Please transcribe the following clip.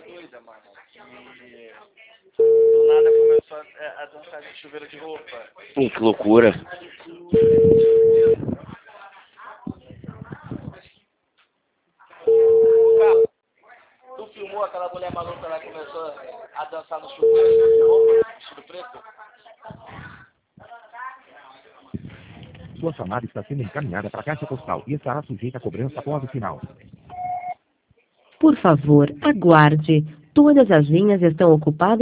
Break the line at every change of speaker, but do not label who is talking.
doida, mano. E do nada começou a dançar de chuveiro de roupa.
Que loucura.
Tu filmou aquela mulher maluca lá que começou a dançar no chuveiro de roupa, vestido preto?
Sua chamada está sendo encaminhada para a caixa postal e estará sujeita a cobrança após o final.
Por favor, aguarde. Todas as linhas estão ocupadas.